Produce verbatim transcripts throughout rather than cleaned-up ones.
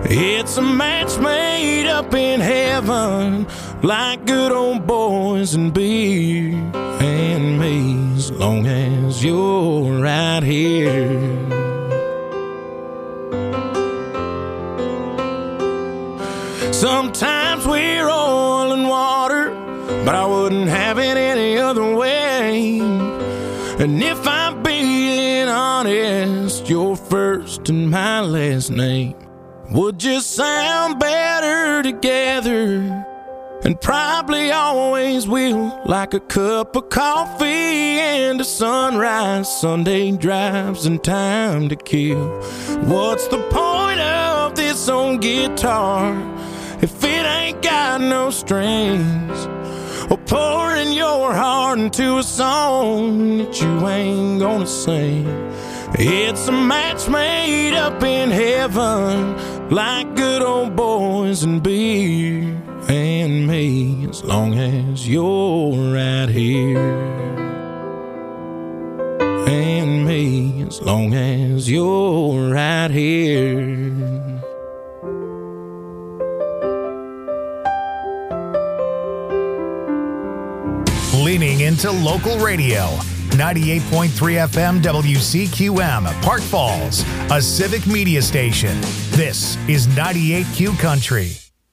It's a match made up in heaven, like good old boys and beer and me, as long as you're right here. Sometimes we're oil and water, but I wouldn't have it any other way. And if I'm being honest, your first and my last name would just sound better together, and probably always will, like a cup of coffee and a sunrise, Sunday drives and time to kill. What's the point of this old guitar if it ain't got no strings? Or pouring your heart into a song that you ain't gonna sing. It's a match made up in heaven, like good old boys and beer and me, as long as you're right here. And me, as long as you're right here. Leaning into local radio. ninety-eight point three F M W C Q M, Park Falls, a civic media station. This is ninety-eight Q Country.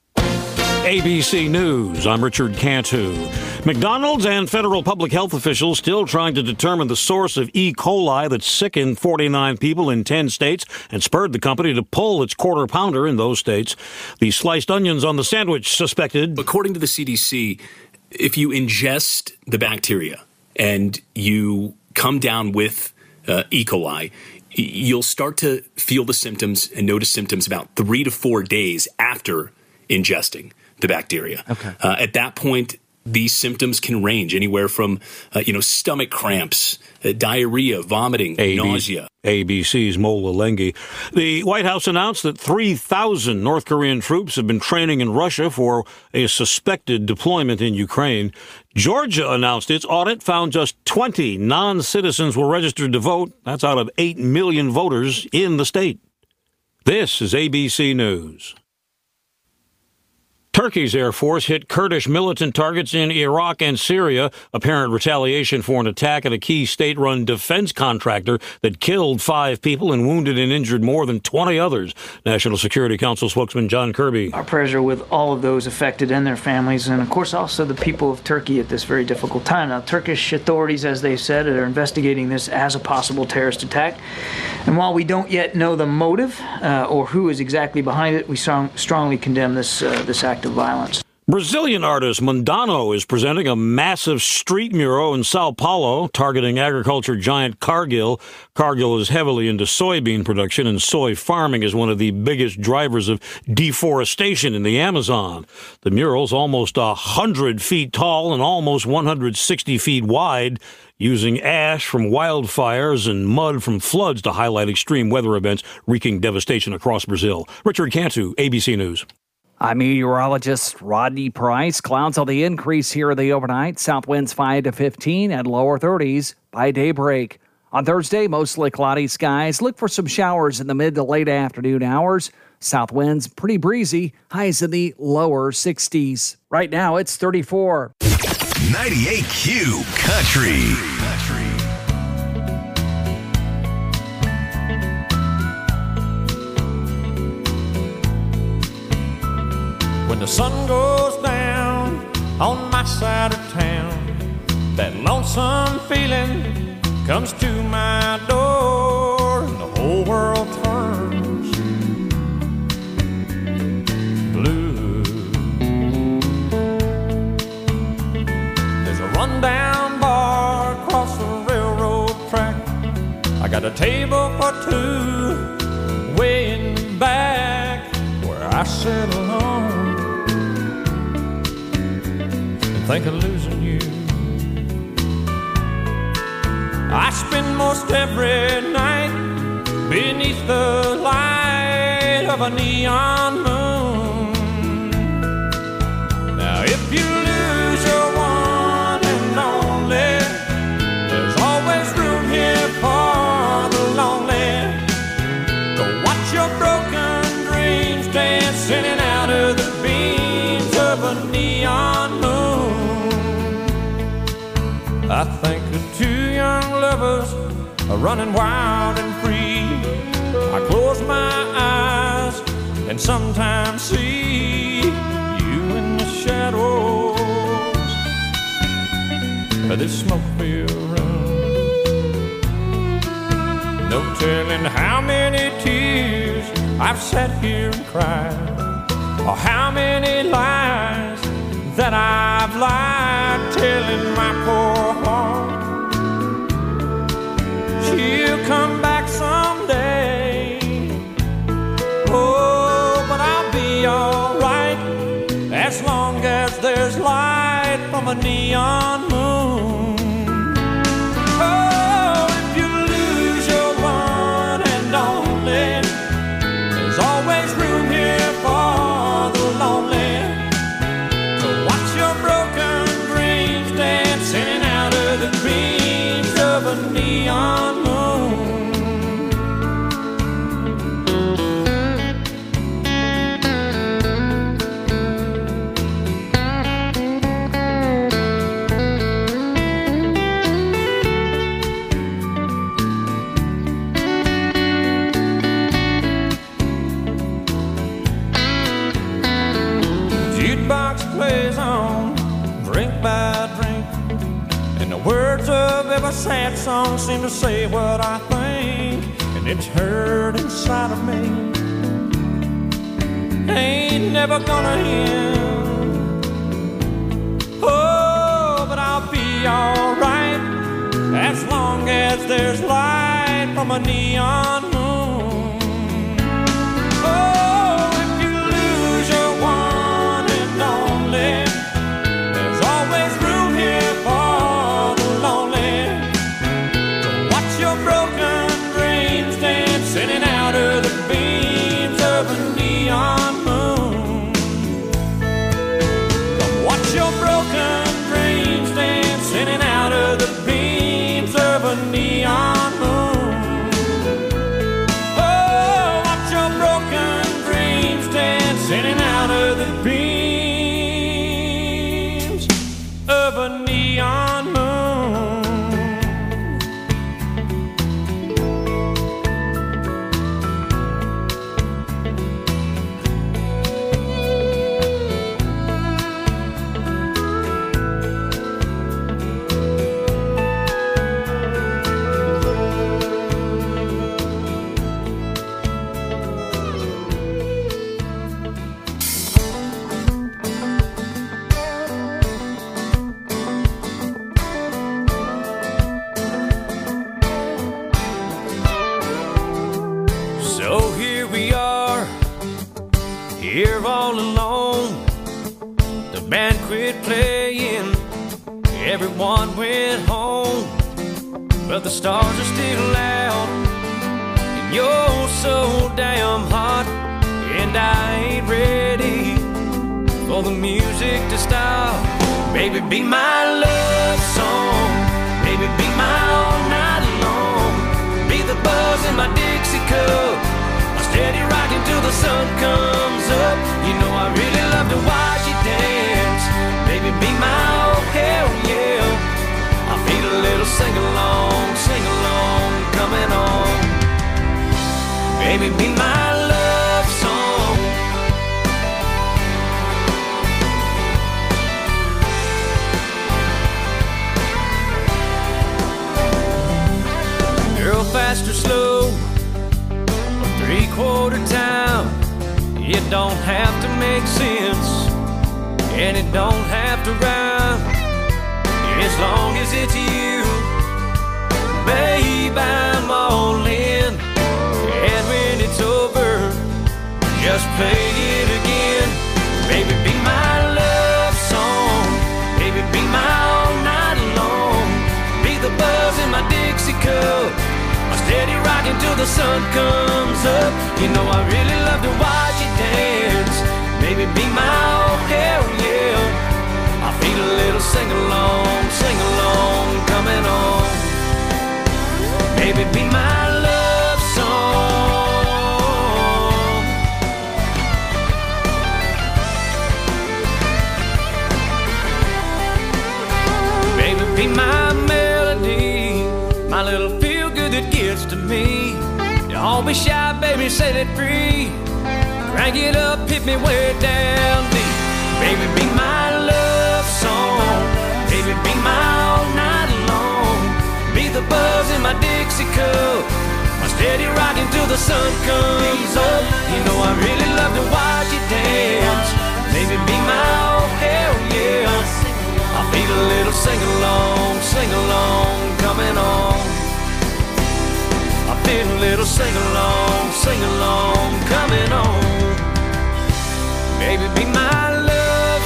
A B C News, I'm Richard Cantu. McDonald's and federal public health officials still trying to determine the source of E. coli that sickened forty-nine people in ten states and spurred the company to pull its quarter pounder in those states. The sliced onions on the sandwich suspected. According to the C D C, if you ingest the bacteria and you come down with uh, E. coli, you'll start to feel the symptoms and notice symptoms about three to four days after ingesting the bacteria. Okay. Uh, at that point, these symptoms can range anywhere from, uh, you know, stomach cramps, uh, diarrhea, vomiting, A B- nausea. A B C's Mola Lengi. The White House announced that three thousand North Korean troops have been training in Russia for a suspected deployment in Ukraine. Georgia announced its audit found just twenty non-citizens were registered to vote. That's out of eight million voters in the state. This is A B C News. Turkey's Air Force hit Kurdish militant targets in Iraq and Syria, apparent retaliation for an attack at a key state-run defense contractor that killed five people and wounded and injured more than twenty others. National Security Council spokesman John Kirby. Our prayers are with all of those affected and their families, and of course also the people of Turkey at this very difficult time. Now, Turkish authorities, as they've said, are investigating this as a possible terrorist attack. And while we don't yet know the motive uh, or who is exactly behind it, we strong, strongly condemn this uh, this act of violence. Brazilian artist Mundano is presenting a massive street mural in Sao Paulo targeting agriculture giant Cargill. Cargill is heavily into soybean production, and soy farming is one of the biggest drivers of deforestation in the Amazon. The mural's almost one hundred feet tall and almost one hundred sixty feet wide, using ash from wildfires and mud from floods to highlight extreme weather events wreaking devastation across Brazil. Richard Cantu, A B C News. I'm meteorologist Rodney Price. Clouds on the increase here in the overnight. South winds five to fifteen and lower thirties by daybreak. On Thursday, mostly cloudy skies. Look for some showers in the mid to late afternoon hours. South winds pretty breezy. Highs in the lower sixties. Right now, it's thirty-four. ninety-eight Q Country. When the sun goes down on my side of town, that lonesome feeling comes to my door, and the whole world turns blue. There's a rundown bar across the railroad track. I got a table for two way in the back where I sit alone and think of losing you. I spend most every night beneath the light of a neon moon. Now if you lose your one and only, there's always room here for the lonely. Go watch your broken dreams take I think of two young lovers running wild and free. I close my eyes and sometimes see you in the shadows of this smoke-filled room. No telling how many tears I've sat here and cried, or how many lies that I've lied, telling my poor heart she'll come back someday. Oh, but I'll be alright as long as there's light from a neon moon. Oh, if you lose your one and only, there's always room here for the lonely to watch your broken dreams dancing out of the beams of a neon moon. Plays on, drink by drink, and the words of every sad song seem to say what I think, and it's heard inside of me. Ain't never gonna end. Oh, but I'll be alright as long as there's light from a neon moon. Oh, if you lose your one, there's always room here for the lonely to watch your broken dreams dancing in out of the beams of a neon moon. Come watch your broken dreams dancing in out of the beams of a neon moon. Oh, watch your broken dreams dancing in out of the beams of a neon moon. Here all alone, the band quit playing, everyone went home, but the stars are still out, and you're so damn hot, and I ain't ready for the music to stop. Baby, be my love song, baby, be my all night long, be the buzz in my Dixie cup, steady rocking till the sun comes up. You know I really love to watch you dance. Baby, be my oh hell yeah. I feel a little sing-along, sing-along coming on. Baby, be my love song. Girl, fast or slow, three-quarter time, it don't have to make sense, and it don't have to rhyme, as long as it's you. Babe, I'm all in, and when it's over, just play it again. Baby, be my love song, baby, be my all night long, be the buzz in my Dixie cup, steady rocking till the sun comes up. You know I really love to watch you dance. Baby, be my oh hell yeah. I feel a little sing-along, sing-along coming on. Baby, be my love song. Baby, be my gets to me. Don't be shy, baby, set it free. Crank it up, hit me way down deep. Baby, be my love song. Baby, be my all night long. Be the buzz in my Dixie cup. My steady rocking till the sun comes up. You know I really love to watch you dance. Baby, be my oh hell yeah. I feel a little sing-along, sing-along coming on. I feel a little sing-along, sing-along coming on. Baby, be my love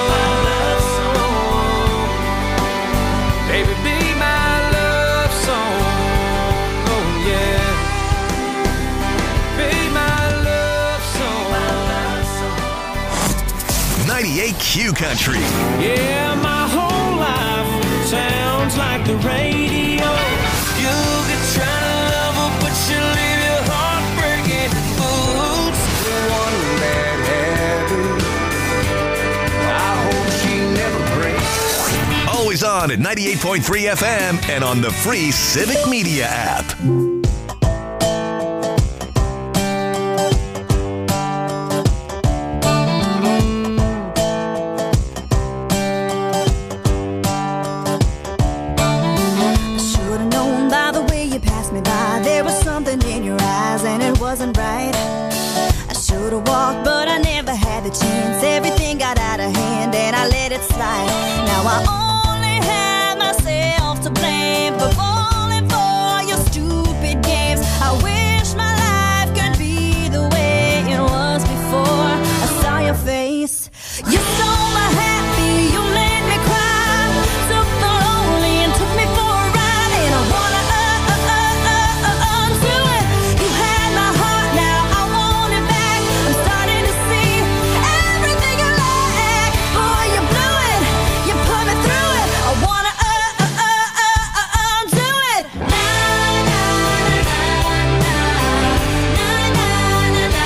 song. Baby, be my love song. Oh yeah. Be my love song. ninety-eight Q Country. Yeah, my whole life sounds like the radio. You could try to love her, but she'll leave your heart breaking. Oops, one bad habit. I hope she never breaks. Always on at ninety-eight point three F M and on the free Civic Media app. Wasn't right. I should have walked, but I never had the chance. Everything got out of hand and I let it slide. Now I only have myself to blame for falling for your stupid games. I wish my life could be the way it was before I saw your face. You stole my happy, you made me cry. Took the lonely and took me for a ride. And I wanna uh, uh, uh, uh, uh, undo it. You had my heart, now I want it back. I'm starting to see everything you like. Boy, you blew it, you put me through it. I wanna uh, uh, uh, uh, uh, undo it. Na, na, na, na, na, na, na, na,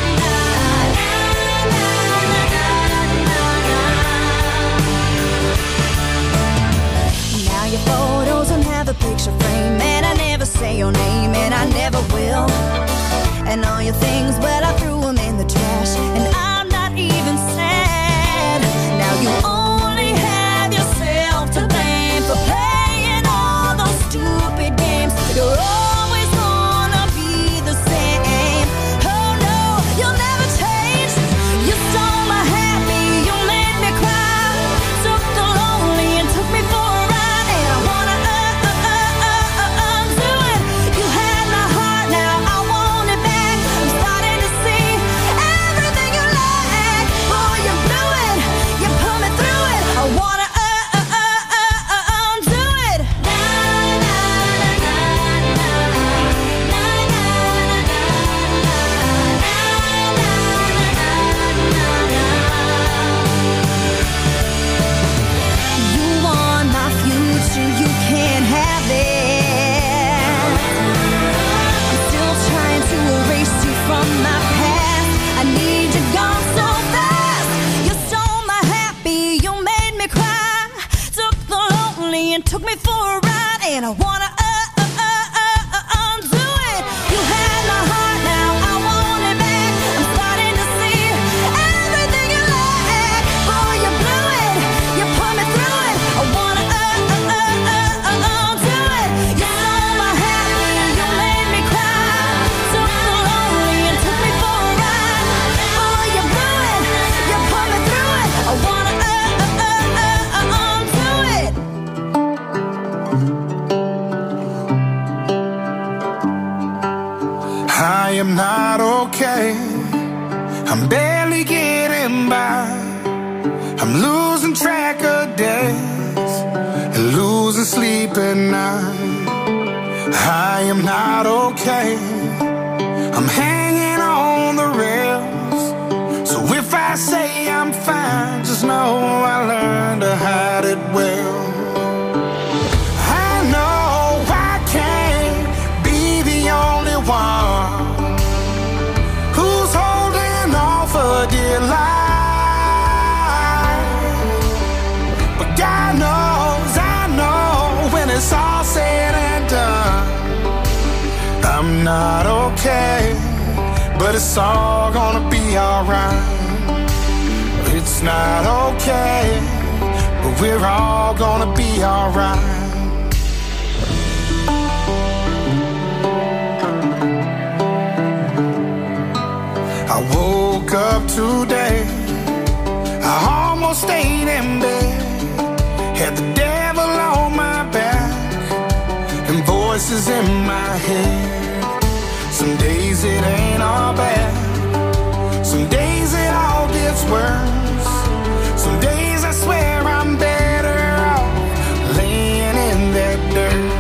now your photos don't have a picture frame, and I never say your name, and I never will. And all your things, well, I threw them in the trash, and I'm not even sad. Now you only have yourself to blame for playing all those stupid games. You're always gonna be the same. Oh no, you'll never change. You stole my happy, you made me cry. Took the lonely and took me for a ride. And I wanna uh, uh, uh, uh, uh, undo it. You had my heart, now I want it back. I'm starting to see everything you like. Boy, you blew it, you put me through it. I wanna uh, uh, uh, uh, uh, undo it. Na, na, na, na, na, na, you want my future, you can't have it. I'm still trying to erase you from my past. I need you gone so fast. You stole my happy, you made me cry. Took the lonely and took me for a ride. And I wanna uh, uh, uh, uh, uh, undo it. You had my heart, now I want it back. I'm starting to see everything you like. Boy, you blew it, you put me through it. I wanna uh, uh, uh, uh, uh, undo it. You stole my happy, you made me cry. Took the lonely and took me for a ride. Boy, you blew it, you put me through it. I wanna uh, uh, uh, uh, uh, undo it. I am not okay. I'm barely getting by. I'm losing track of days and losing sleep at night. I am not okay. I'm hanging on the rails. So if I say I'm fine, just know I learned to hide it well. I know I can't be the only one who's holding on for dear life. But God knows, I know, when it's all said and done, okay, but it's all gonna be alright. It's not okay, but we're all gonna be alright. I woke up today, I almost stayed in bed, had the devil on my back and voices in my head. Some days it ain't all bad, some days it all gets worse. Some days I swear I'm better off laying in that dirt.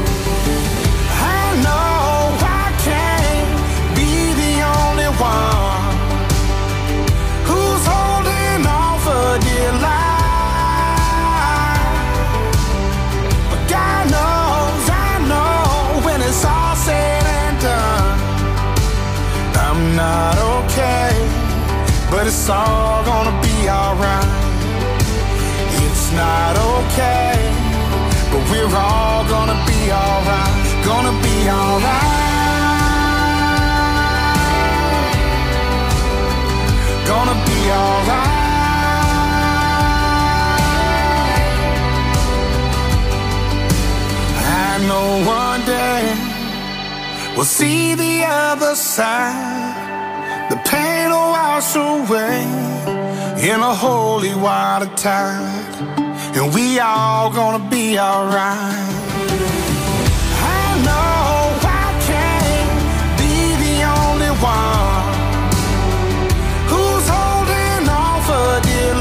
I know I can't be the only one who's holding on for dear life. But God knows, I know, when it's all said and done, I'm not okay, but it's all gonna be alright. It's not okay, but we're all gonna be alright. Gonna be alright. Gonna be alright. I know one day we'll see the other side. The pain will wash away in a holy water tide, and we all gonna be alright. I know I can't be the only one who's holding on for dear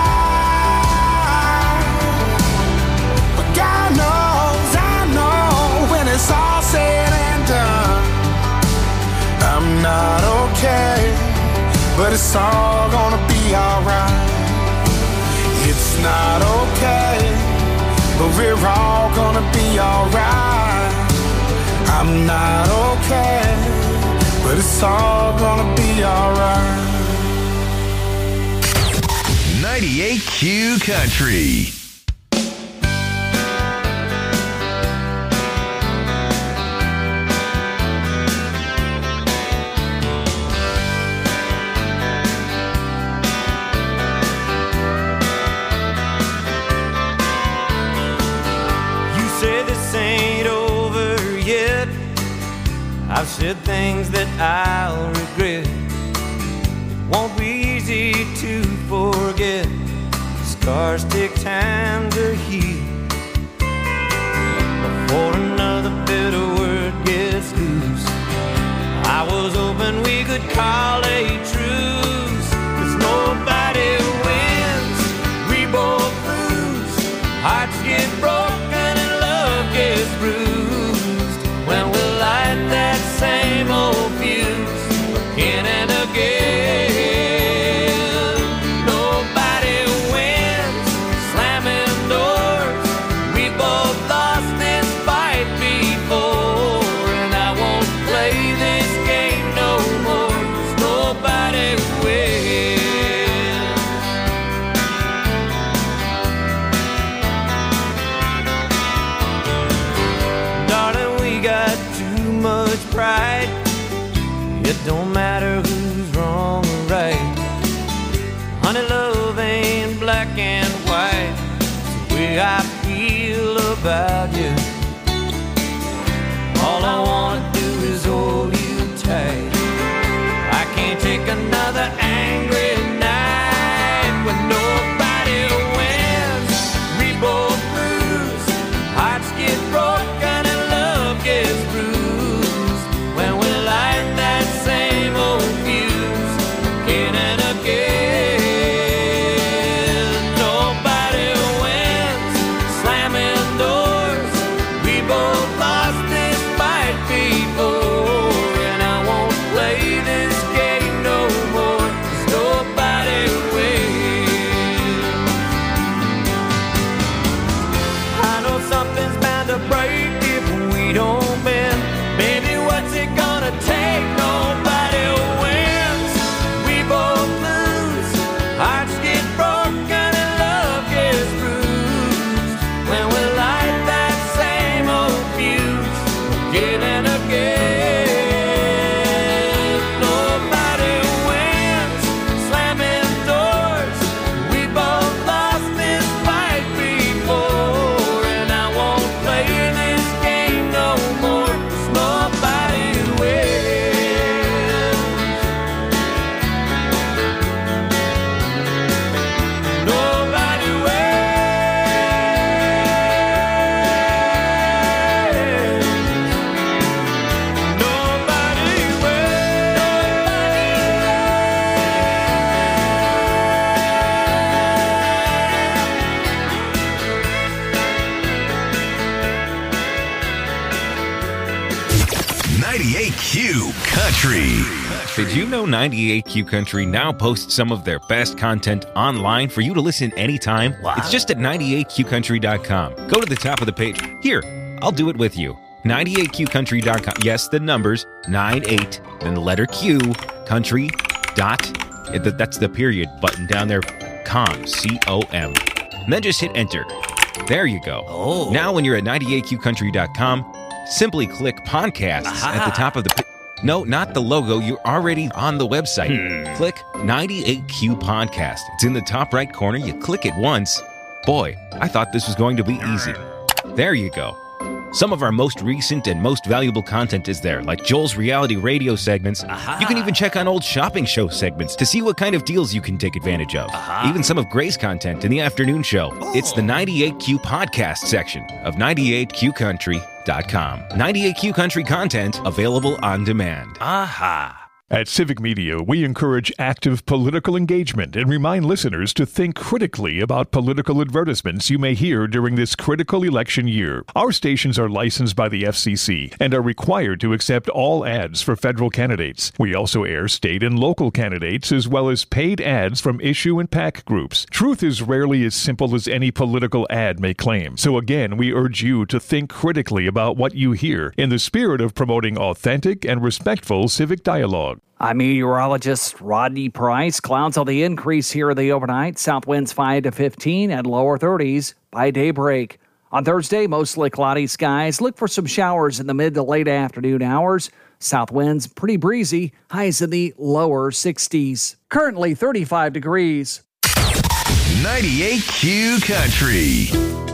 life. But God knows, I know, when it's all said and done, I'm not okay, but it's all gonna be alright. It's not okay, but we're all gonna be alright. I'm not okay, but it's all gonna be alright. ninety-eight Q Country. I've said things that I'll regret. It won't be easy to forget. Scars take time to heal before another bitter word gets loose. I was hoping we could call a truce, 'cause nobody wins, we both lose. Hearts get broken and love gets bruised when we light that same old fuse again and again. Nobody wins, slamming doors. We both lost this fight before, and I won't play this game no more, 'cause nobody wins. Darling, we got too much pride. It don't matter who's wrong or right. Honey, love ain't black and white. It's the way I feel about you. All I wanna do is hold you tight. I can't take another angry night when nobody wins, we both lose. Hearts get broken and love gets bruised when we light that same old fuse again and again. Nobody wins, slamming doors. Did you know ninety-eight Q Country now posts some of their best content online for you to listen anytime? Wow. It's just at ninety-eight q country dot com. Go to the top of the page. Here, I'll do it with you. ninety-eight q country dot com. Yes, the numbers, ninety-eight, then the letter Q, country, dot, that's the period button down there, com, C O M. And then just hit enter. There you go. Oh. Now when you're at ninety-eight q country dot com, simply click podcasts Aha. at the top of the page. No, not the logo. You're already on the website. Hmm. Click ninety-eight Q Podcast. It's in the top right corner. You click it once. Boy, I thought this was going to be easy. There you go. Some of our most recent and most valuable content is there, like Joel's reality radio segments. Aha. You can even check on old shopping show segments to see what kind of deals you can take advantage of. Aha. Even some of Gray's content in the afternoon show. Oh. It's the ninety-eight Q Podcast section of ninety-eight q country dot com. ninety-eight Q Country content available on demand. Aha. At Civic Media, we encourage active political engagement and remind listeners to think critically about political advertisements you may hear during this critical election year. Our stations are licensed by the F C C and are required to accept all ads for federal candidates. We also air state and local candidates as well as paid ads from issue and PAC groups. Truth is rarely as simple as any political ad may claim. So again, we urge you to think critically about what you hear in the spirit of promoting authentic and respectful civic dialogue. I'm meteorologist Rodney Price. Clouds on the increase here in the overnight. South winds five to fifteen and lower thirties by daybreak. On Thursday, mostly cloudy skies. Look for some showers in the mid to late afternoon hours. South winds pretty breezy. Highs in the lower sixties. Currently thirty-five degrees. ninety-eight Q Country.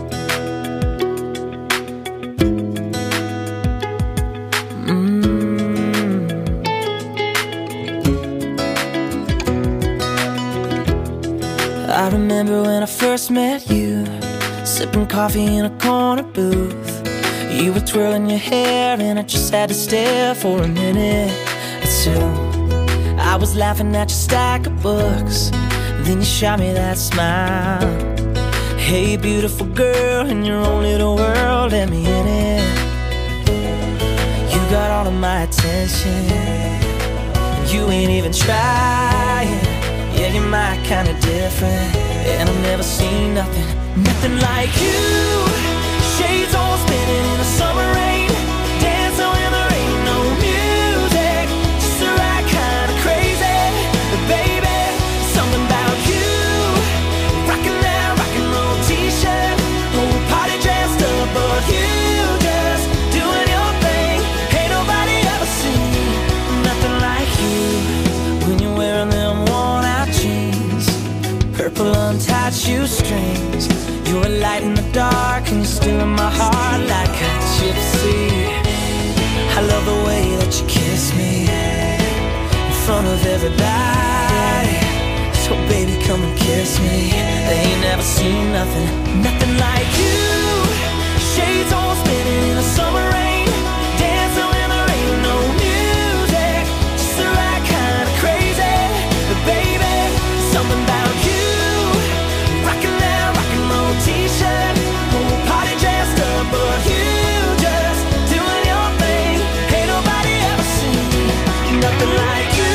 I remember when I first met you, sipping coffee in a corner booth. You were twirling your hair and I just had to stare for a minute or two. I was laughing at your stack of books, then you shot me that smile. Hey beautiful girl, in your own little world, let me in it. You got all of my attention, and you ain't even trying. Yeah, you're my kind of different, and I've never seen nothing, nothing like you. Shades all spinning in the summer rain, dancing when there ain't no music, just the right kind of crazy. But baby, something about you, rocking that rock and roll t-shirt, whole party dressed up, but you just doing your thing. Ain't nobody ever seen nothing like you when you're wearing them worn out jeans, purple untied shoestrings. You're a light in the dark and you're still in my heart like a gypsy. I love the way that you kiss me in front of everybody. So baby, come and kiss me. They ain't never seen nothing, nothing like you. Shades all spinning in the summer rain, dancing when there ain't no music, just the right kind of crazy. But baby, something about you, rocking that rock and roll t-shirt, whole party dressed up, but you just doing your thing. Ain't nobody ever seen nothing like you.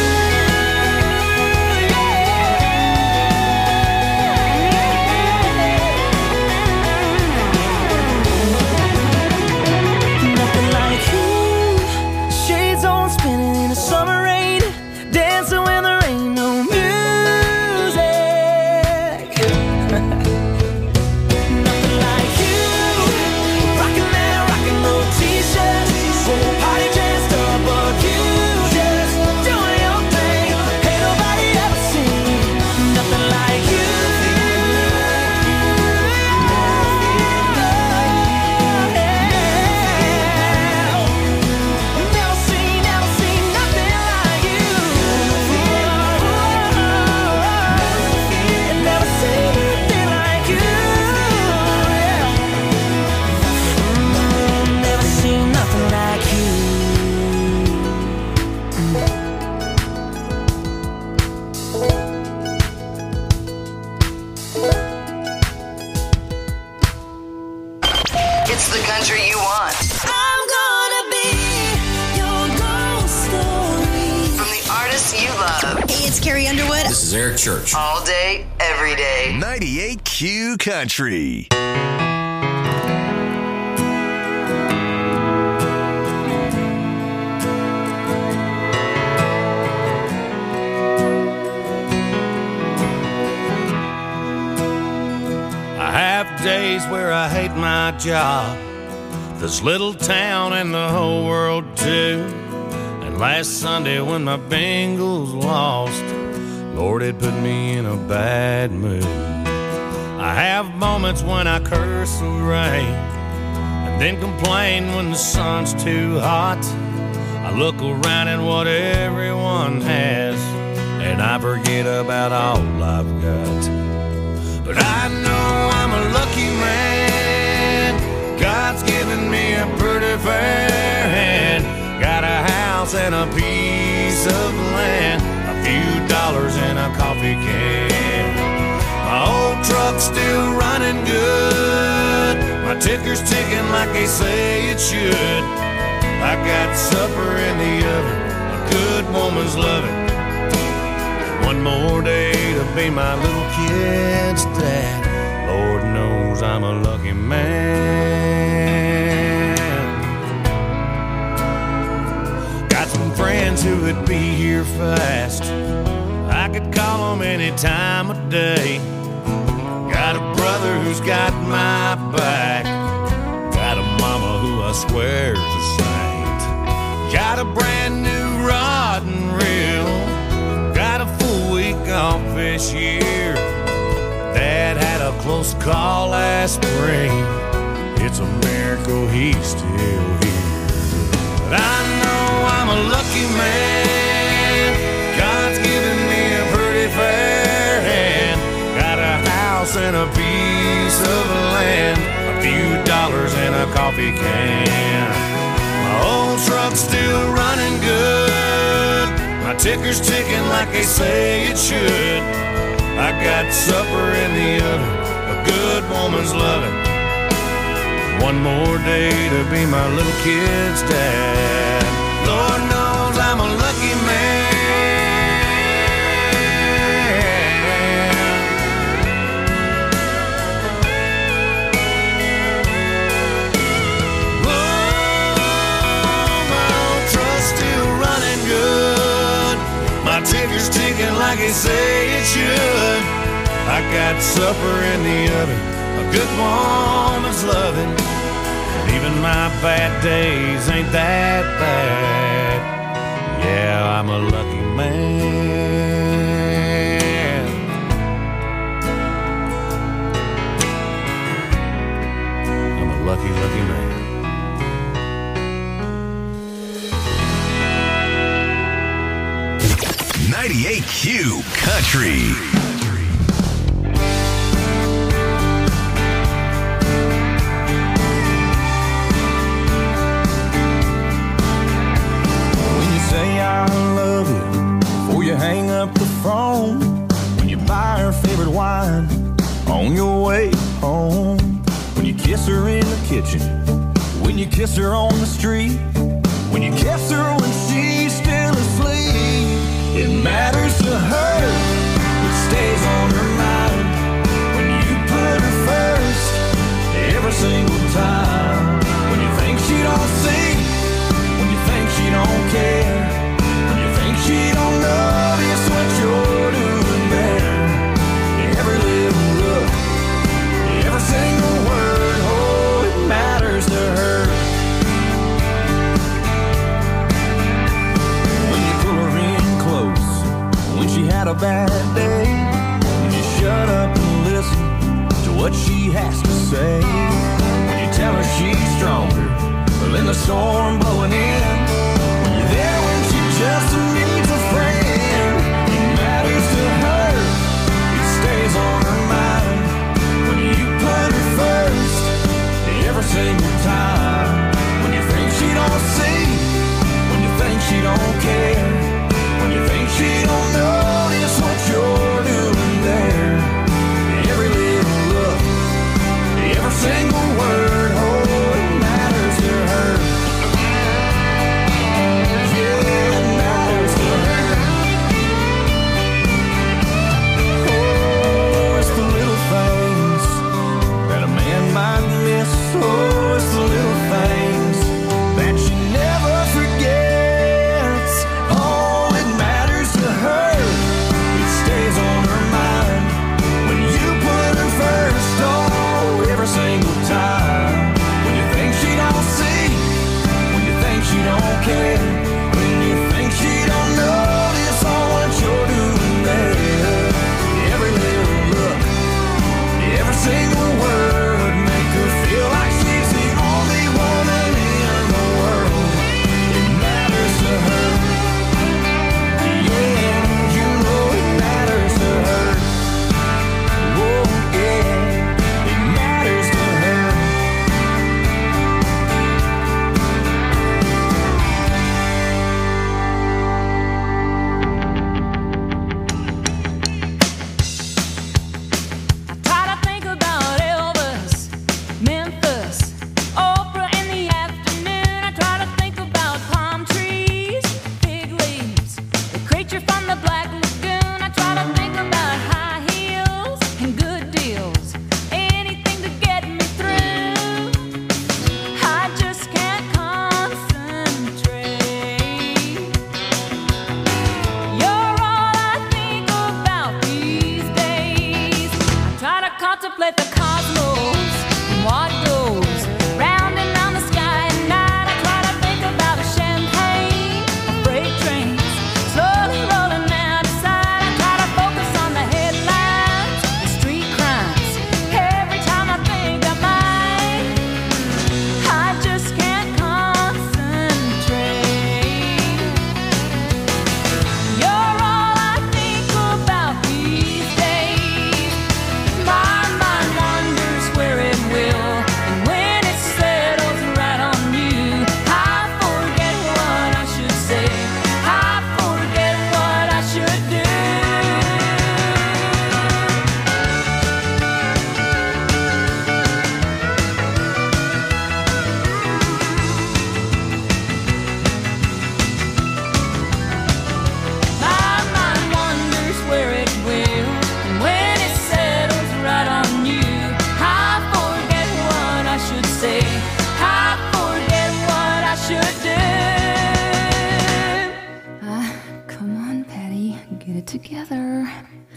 is Eric Church. All day, every day. ninety-eight Q Country. I have days where I hate my job, this little town and the whole world too. And last Sunday when my Bengals lost, Lord, it put me in a bad mood. I have moments when I curse the rain and then complain when the sun's too hot. I look around at what everyone has and I forget about all I've got. But I know I'm a lucky man. God's given me a pretty fair hand. Got a house and a piece of land, a few dollars and a coffee can. My old truck's still running good. My ticker's ticking like they say it should. I got supper in the oven, a good woman's loving. One more day to be my little kid's dad. Lord knows I'm a lucky man. Got some friends who would be here fast. I could call them any time of day. Got a brother who's got my back. Got a mama who I swear's a saint. Got a brand new rod and reel. Got a full week off this year. Dad had a close call last spring. It's a miracle he's still here. But I know I'm a lucky man. God's given me a pretty fair hand. Got a house and a piece of land, a few dollars and a coffee can. My old truck's still running good. My ticker's ticking like they say it should. I got supper in the oven, a good woman's loving. One more day to be my little kid's dad. Lord knows I'm a lucky man. Oh, my old truck's still running good. My ticker's ticking like they say it should. I got supper in the oven, a good woman's loving. And even my bad days ain't that bad. Yeah, I'm a lucky man. I'm a lucky, lucky man. ninety-eight Q Country. When you say I love you before you hang up the phone, when you buy her favorite wine on your way home, when you kiss her in the kitchen, when you kiss her on the street, when you kiss her when she's still asleep. It matters to her, it stays on her mind. When you put her first, every single time. When you think she don't see, when you think she don't care, when you think she don't notice what you're doing there. Every little look, every single word, oh, it matters to her. When she had a bad day, when you shut up and listen to what she has to say, when you tell her she's stronger than the storm blowing in, when you're there when she just needs a friend. It matters to her, it stays on her mind. When you put her first, every single time. When you think she don't see, when you think she don't care, when you think she don't notice what you're doing there. Every little look, every single word, oh, it matters to her. Yeah, it matters to her.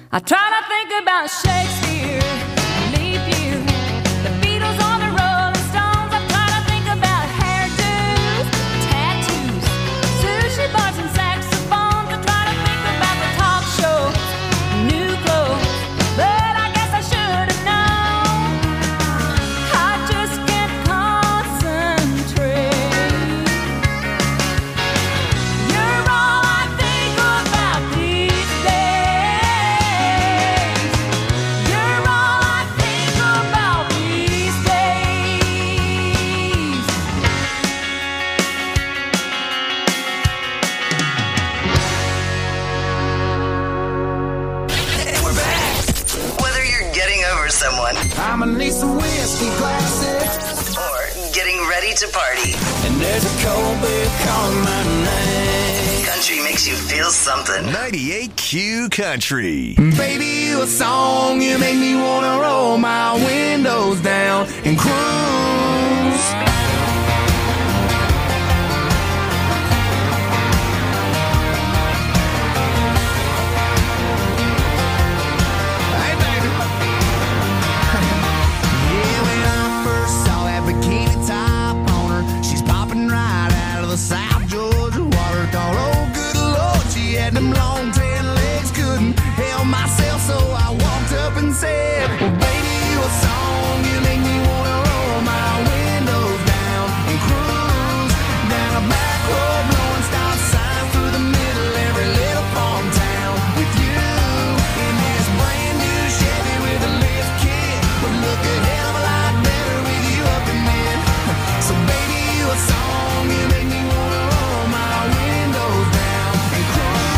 I try to think about Shakespeare, leap year, the Beatles or the Rolling Stones. I try to think about hairdos, tattoos, sushi bars and saxophones. I try to think about the talk shows, new clothes, but I guess I should have known. I just can't concentrate. You're all I think about these days. You're all I think about these days. We're back. Whether you're getting over someone, I'ma need some whiskey glasses, or getting ready to party, and there's a cold beer calling my name. country makes you feel something. ninety-eight Q Country. Baby, you a song, you make me wanna roll my windows down and cruise. Hey, baby. Yeah, when I first saw that bikini top on her, she's popping right out of the South Georgia water. Thought, oh, good Lord, she had them long tan legs. Couldn't help myself, so I walked up and said, well, baby, you a song, you make me wanna roll my windows down and cruise down a back road, blowing stop signs through the middle every little farm town with you in this brand new Chevy with a lift kit. Would look a hell of a lot better with you up in it. So baby, you a song, you make me wanna roll my windows down and cruise.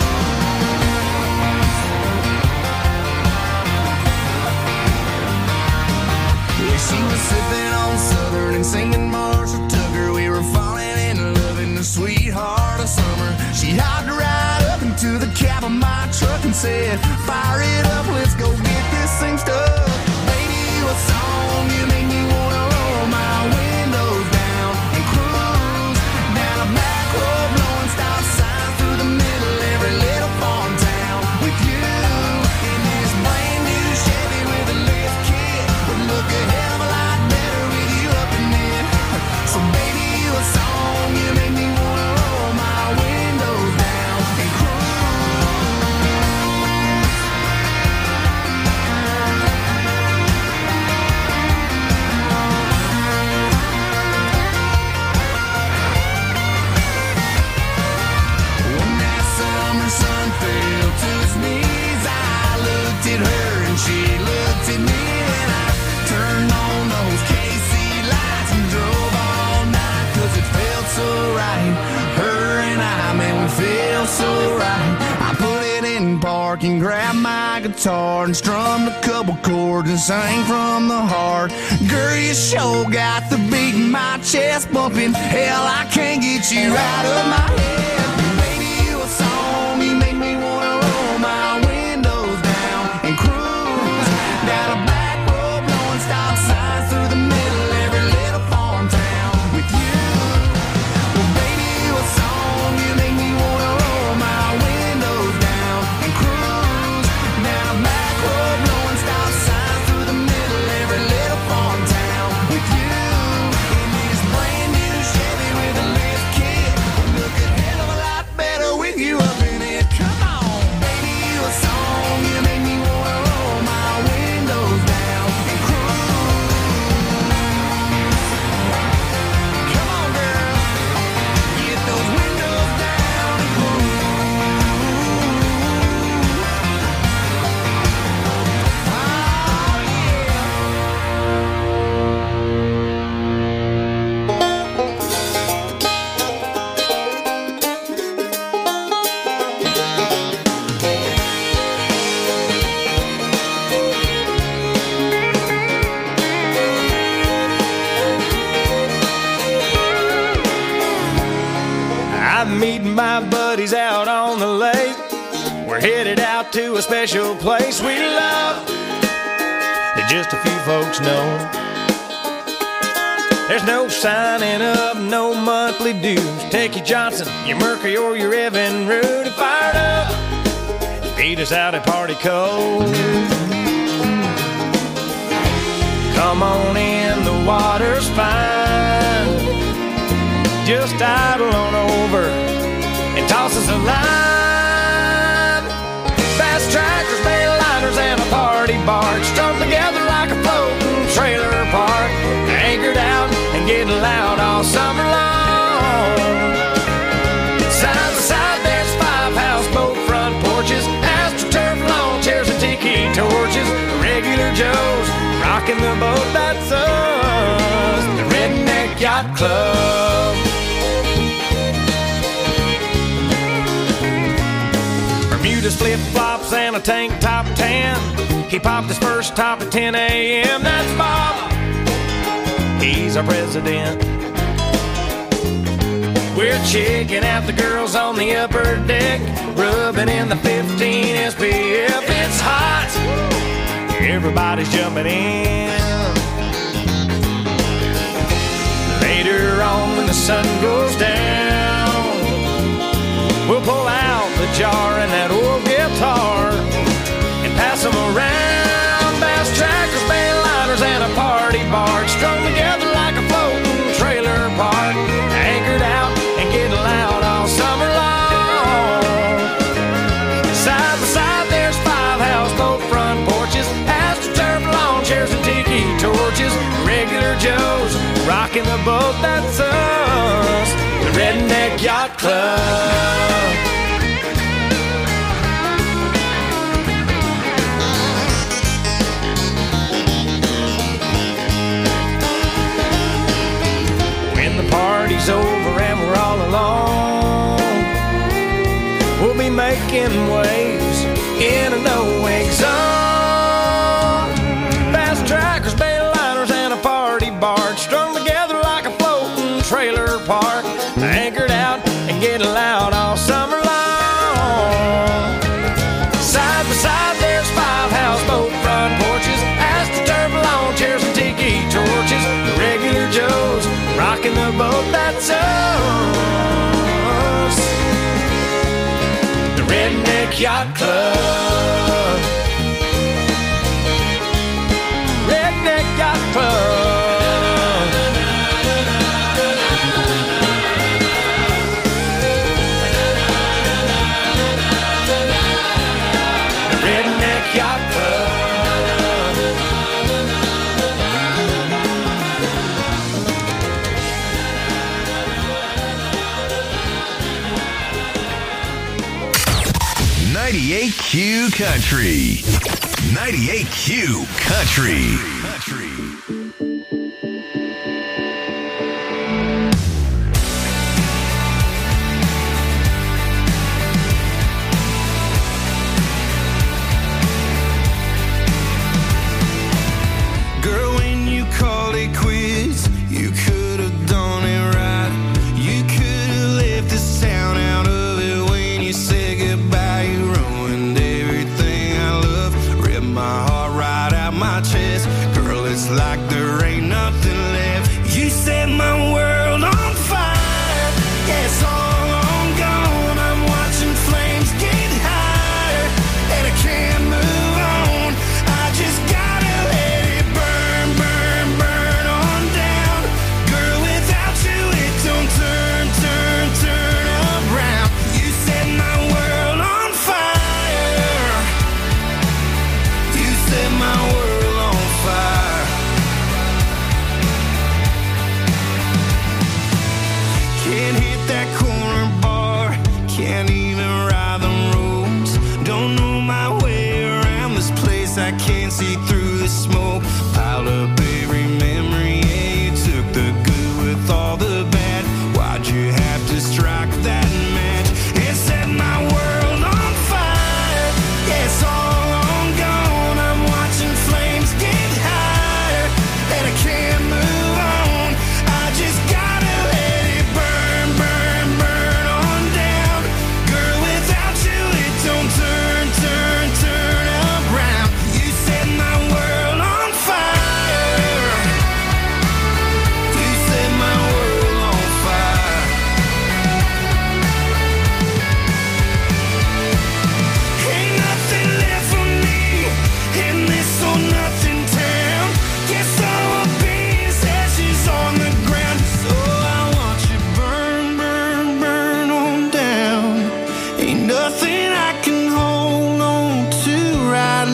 Yeah, she was sipping on Southern and singing Marshall Tucker. We were falling in love in the sweetheart of summer. She hopped right up into the cab of my truck and said, fire it up, let's go get this thing stuck. Baby, you a song, you make me wanna roll my windows down and cruise down a back road, blowing stop signs through the middle every little farm town with you in this brand new Chevy with a lift kit. Would look a hell of a lot better with you up in it. So baby, you a song, you make me wanna roll my windows down and cruise. When that summer sun fell to its knees, I looked at her and she looked at me, and I turned on those K C lights and drove all night, cause it felt so right. Her and I, man, we feel so right. I put it in park and grabbed my guitar and strummed a couple chords and sang from the heart. Girl, you sure got the beat in my chest bumping. Hell, I can't get you out of my head. Baby, you a song, you make me wanna roll my windows down and cruise down a back road, blowing stop signs through the middle every little farm town with you. Well, baby, you a song, you make me wanna roll my windows down and cruise down a back road, blowing stop signs through the middle every little farm town with you in this brand new Chevy with a lift kit. Would look a hell of a lot better with you up in it. Come on, baby, you a song, you make me wanna roll my windows down and cruise. Come on, girl, get those windows down and cruise. Oh, yeah. I'm meeting my buddies out on the lake. We're headed out to a special place we love that just a few folks know. There's no signing up, no monthly dues. Take your Johnson, your Mercury, or your Evan Root, and fired up Meet us out at Party Cove. Come on in, the water's fine. Just idle on over and toss us a line. Fast trackers, bail liners, and a party barge strung together like a floating trailer park. Anchored out and getting loud all summer long. Side by side, there's five houseboat front porches, astroturf lawn chairs and tiki torches. Regular Joes rocking the boat, that's us, the Redneck Yacht Club. Bermuda's flip-flops and a tank top tan. He popped his first top at ten a.m. That's Bob, he's our president. We're checking out the girls on the upper deck, rubbing in the fifteen S P F. It's hot, everybody's jumping in. Later on when the sun goes down, we'll pull out the jar and that old guitar and pass them around. Bass trackers, bail liners, and a party barge strung together like a floating trailer park. Anchored out and getting loud all summer long. Side by side, there's five houseboat front porches, astroturf lawn chairs and tiki torches. Regular Joes rocking the boat, that's us, the Redneck Yacht Club. When the party's over and we're all alone, we'll be making waves in a no-wake zone. Fast trackers, bail liners, and a party barge strung together like a floating trailer park. Anchored out and getting loud all summer long. Side by side, there's five houseboat front porches, astroturf lawn chairs and tiki torches. The regular Joes rocking the boat, that's us, the Redneck Yacht Club. Redneck Yacht Club. The Redneck Yacht Club. ninety-eight Q Country. ninety-eight Q Country. Country. Girl, when you called it quits, you could have done it right. You could have left this town out of it when you said goodbye. You ruined everything I love, ripped my heart right out my chest. Girl, it's like there ain't nothing left. You set my world on fire. Yeah, it's all on gone. I'm watching flames get higher, and I can't move on. I just gotta let it burn, burn, burn on down. Girl, without you it don't turn, turn, turn around. You set my world on fire. You set my world on fire. Can't hit that corner bar, can't even ride the roads. Don't know my way around this place, I can't see through the smoke. Piled up every memory, yeah, you took the good with all the bad. Why'd you have to strike that match? It set my world on fire. Yeah, it's all on gone. I'm watching flames get higher, and I can't move on. I just gotta let it burn, burn, burn on down. Girl, without you it don't turn, turn, turn around. You set my world on fire.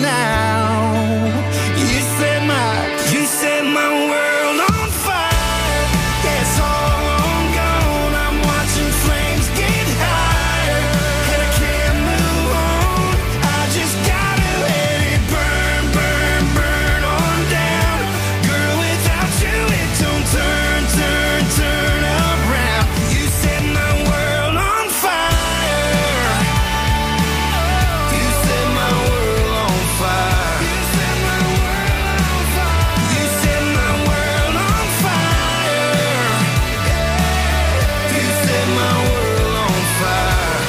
now. You set my, you set my world on fire. Yeah, it's all on gone. I'm watching flames get higher, and I can't move on. I just gotta let it burn, burn, burn on down. Girl, without you it don't turn, turn, turn around. You set my world on fire. You set my world on fire. You set my world on fire. You set my world on fire. You set my world on fire.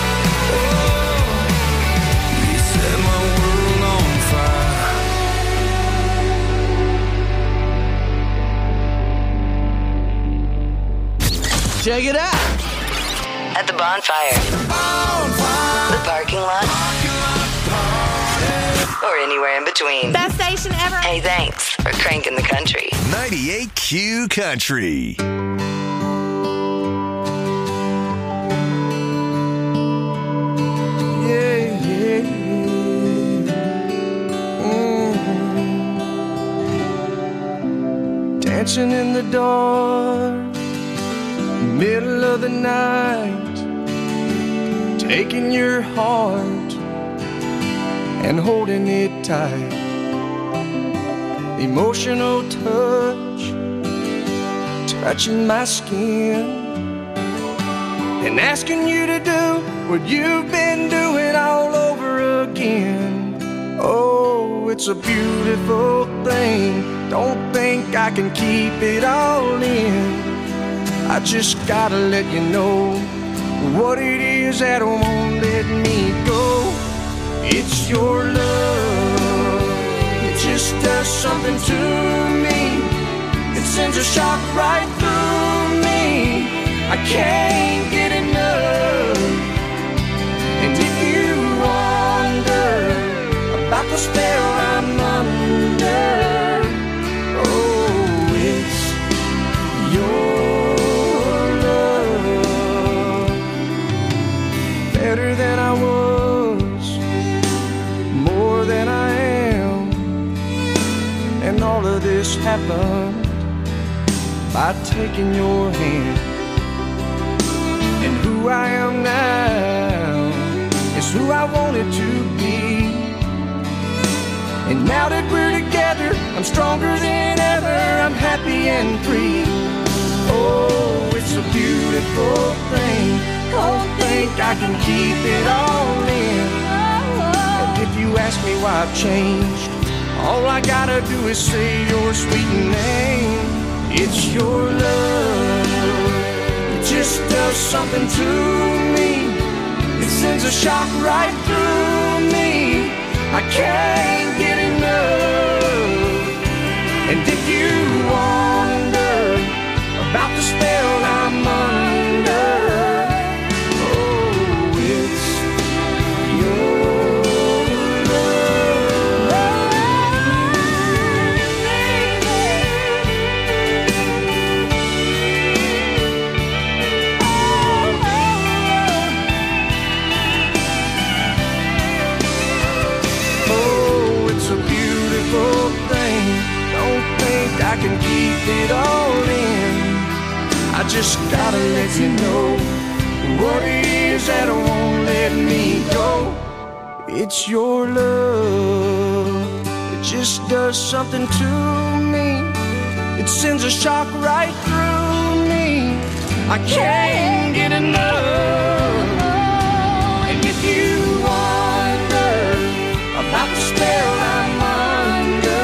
Oh, you set my world on fire. Check it out. At the bonfire, the parking lot, or anywhere in between. Best station ever. Hey, thanks for cranking the country. ninety-eight Q Country. Yeah, yeah, yeah. Mhm. Dancing in the dark, middle of the night, taking your heart and holding it tight. Emotional touch, touching my skin, and asking you to do what you've been doing all over again. Oh, it's a beautiful thing. Don't think I can keep it all in. I just gotta let you know what it is that won't let me go. It's your love. It just does something to me. It sends a shock right through me. I can't get enough. And if you wonder about the spell I'm under, oh, it's your love. Better than I was, more than I am, and all of this happened by taking your hand. And who I am now is who I wanted to be. And now that we're together, I'm stronger than ever. I'm happy and free. Oh, it's a beautiful thing. Don't think I can keep it all in. And if you ask me why I've changed, all I gotta do is say your sweet name. It's your love. It just does something to me. It sends a shock right through me. I can't get enough. And if you wonder about the spell I'm under, oh, it's your I can keep it all in. I just gotta let you know what it is that won't let me go. It's your love. It just does something to me. It sends a shock right through me. I can't get enough. And if you wonder about the spell I'm under,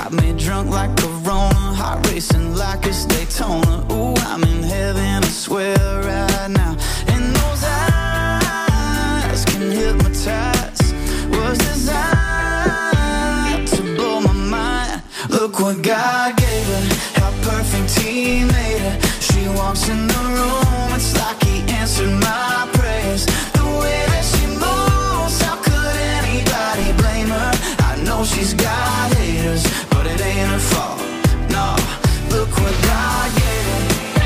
Got me drunk like Corona, heart racing like it's Daytona. Ooh, I'm in heaven, I swear right now. And those eyes can hypnotize. Was designed to blow my mind. Look what God gave her, how perfect He made her. She walks in the room, it's like He answered my prayers. The way that she moves, how could anybody blame her? I know she's got haters, but it ain't her fault. No, look what God gave her.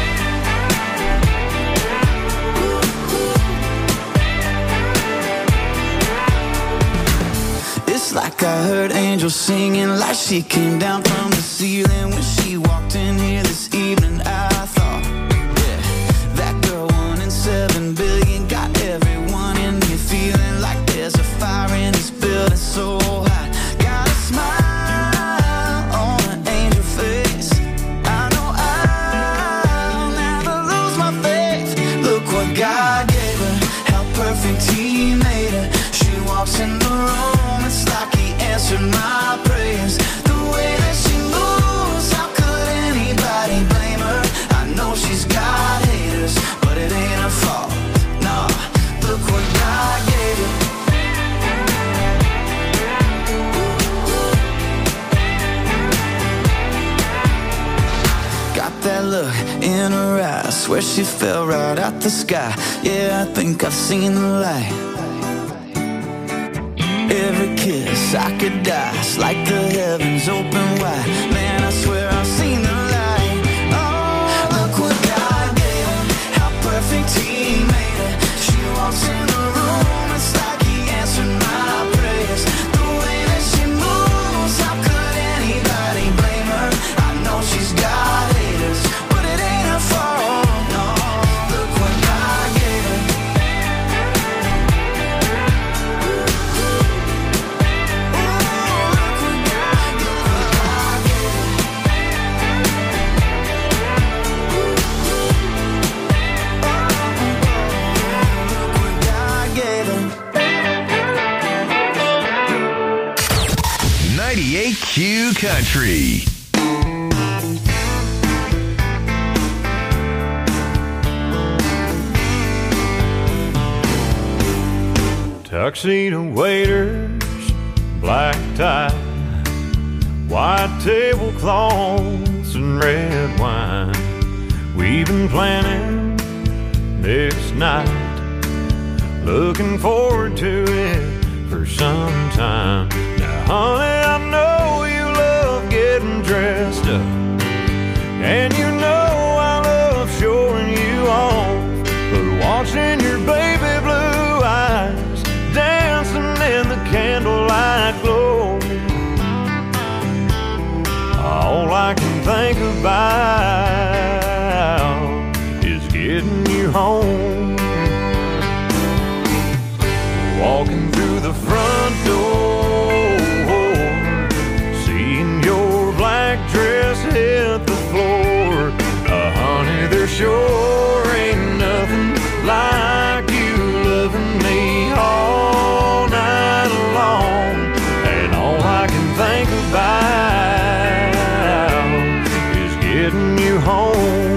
It's like I heard angels singing, like she came down from the ceiling when she walked in here this evening. I thought, yeah, that girl one in seven billion got everyone in here feeling like there's a fire in this building so hot. Got a smile on an angel face. I know I'll never lose my faith. Look what God gave her, how perfect He made her. She walks in the room, it's like He answered my prayers. The way that she moves, how could anybody blame her? I know she's got haters, but it ain't her fault. No, look what God gave her. Got that look in her eyes, swear she fell right out the sky. Yeah, I think I've seen the light. Every kiss I could die, it's like the heavens open wide. Man, I swear I've seen the light. Oh, look what God gave her, how perfect He made her. She walks in the room, it's like He answered my prayers. The way that she moves, how could anybody blame her? I know she's got haters, but it ain't her fault. No, look what God gave her. ninety-eight Q Country. Tuxedo waiters, black tie, white tablecloths and red wine. We've been planning this night, looking forward to it for some time. Now, honey, I know you love getting dressed up, and you know I love showing you off. But watching your baby blue eyes dancing in the candlelight glow, all I can think about is getting you home. Walking through the front door, seeing your black dress hit the floor. Uh, honey, there sure ain't nothing like you loving me all night long. And all I can think about is getting you home.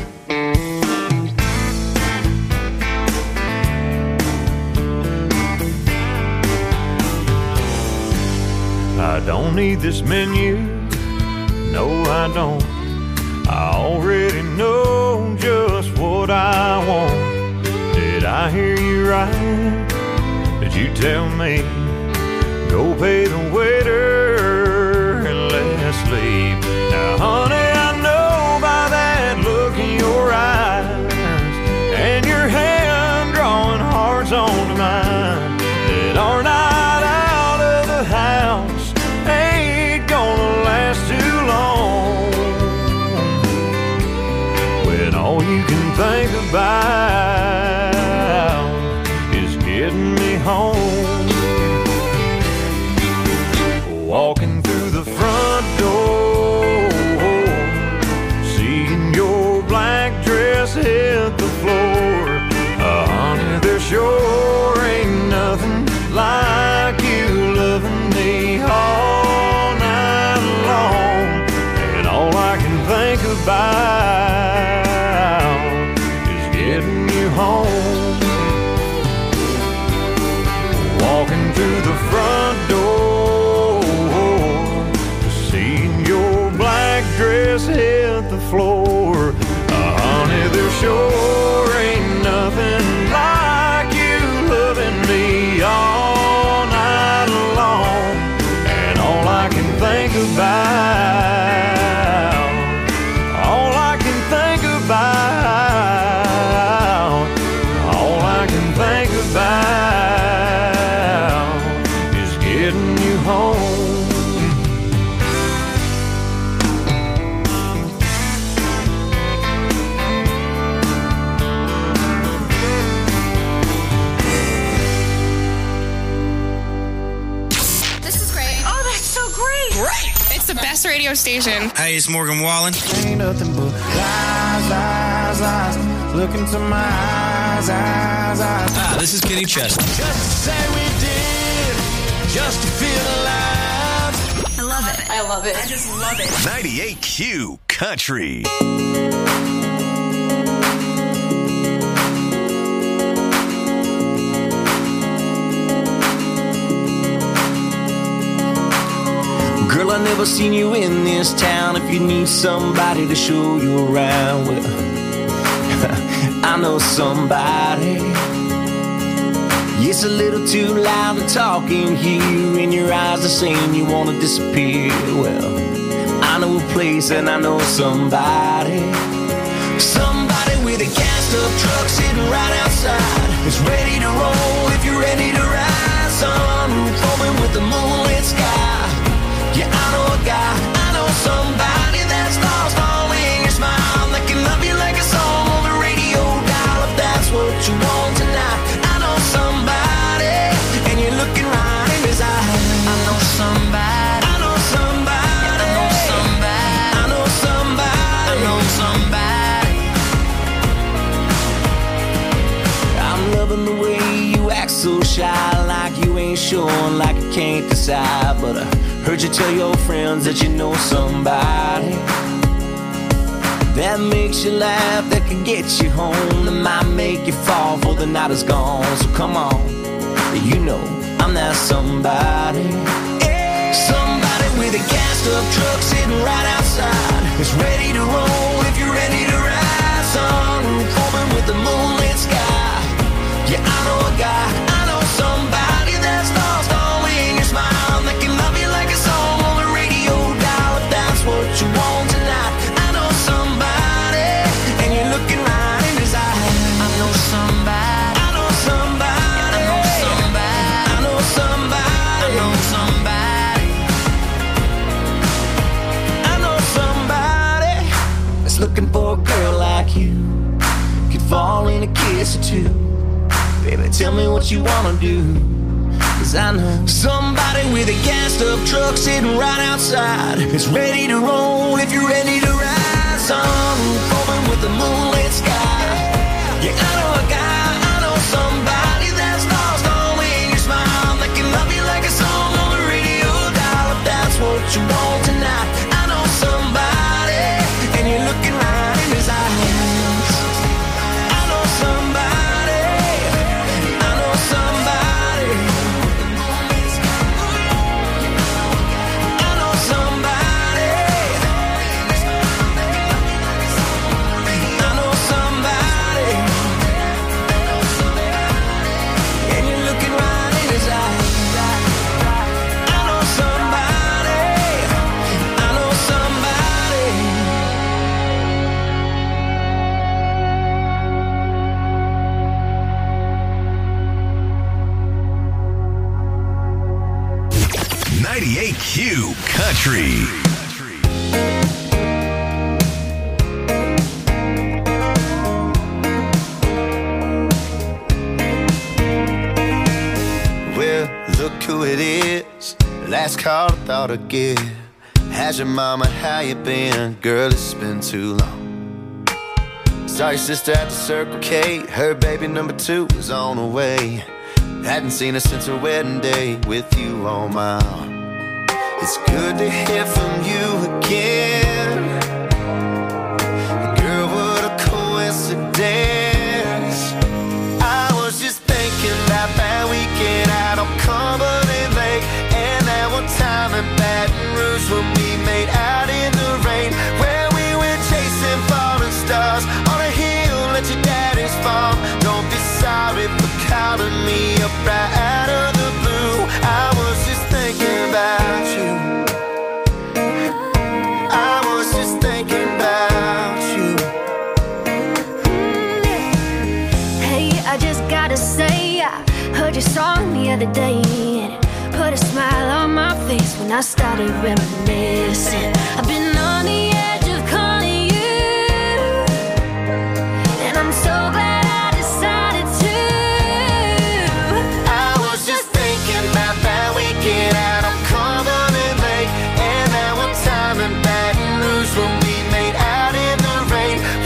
I don't need this menu, no I don't. I already know just what I want. Did I hear you right? Did you tell me? Go pay the waiter and let's leave. Now honey, I know by that look in your eyes and your hand drawing hearts onto mine that our night out of the house ain't gonna last too long, when all you can think about is getting me home. Walking through the front door, seeing your black dress hit the floor. Uh, honey, there sure ain't nothing like you loving me all night long. about is getting you home. Walking through the front door, seeing your black dress hit the floor. Uh, honey, there sure ain't nothing like you loving me all night long. And all I can think about, all I can think about, all I can think about is getting you home. The best radio station. Hey, it's Morgan Wallen. Ain't nothing but lies, lies, lies. Look into my eyes, eyes, eyes. Ah, this is Kenny Chesney. Just to say we did, just to feel alive. I love it. I love it. I just love it. ninety-eight Q Country. Girl, I never seen you in this town. If you need somebody to show you around, well, I know somebody. It's a little too loud to talk in here, and your eyes are saying you wanna disappear. Well, I know a place and I know somebody. Somebody with a gassed-up truck sitting right outside. It's ready to roll if you're ready to ride. Sunroof open with the moonlit sky. Yeah, I know a guy, I know somebody that's lost all in your smile. That can love you like a song on the radio dial. If that's what you want tonight, I know somebody, and you're looking right in his eyes. I know somebody, I know somebody, I know somebody, I know somebody, I know somebody. I'm loving the way you act so shy, like you ain't sure, like you can't decide. But I heard you tell your friends that you know somebody that makes you laugh, that can get you home, that might make you fall before the night is gone. So come on, you know I'm that somebody. Somebody with a gassed-up truck sitting right outside. It's ready to roll if you're ready to ride. Sunroof open with the moonlit sky. Yeah, I know a guy, I know somebody that's lost all in your smile. That can love you like a song on the radio dial. If that's what you want tonight, I know somebody, and you're looking right in his eyes. I know somebody, I know somebody, I know somebody, I know somebody, I know somebody, I know somebody that's looking for a girl like you. Could fall in a kiss or two. Baby, tell me what you wanna do, 'cause I know somebody with a gassed-up truck sitting right outside. It's ready to roll if you're ready to ride. Sunroof open with the moonlit sky. Yeah, I know a guy, I know somebody that's lost all in your smile. That can love you like a song on the radio dial. If that's what you want tonight, I know somebody, and you're looking right in his eyes. I know somebody, I know somebody, I know somebody, I know somebody, and you're looking right in his eyes. I know somebody, I know somebody. ninety-eight Q Country. Well, look who it is. Last call I thought I'd give. How's your mama, how you been? Girl, it's been too long. Saw your sister at the Circle K. Her baby number two was on the way. Hadn't seen her since her wedding day with you on my arm. It's good to hear from you again. pictures when we made out in the rain, where we went chasing falling stars on a hill at your daddy's farm. Don't be sorry for calling me up right out of the blue. I was just thinking about you. I was just thinking about you. Hey, I just gotta say, I heard your song the other day, and it put a smile on my face when I started reminiscing.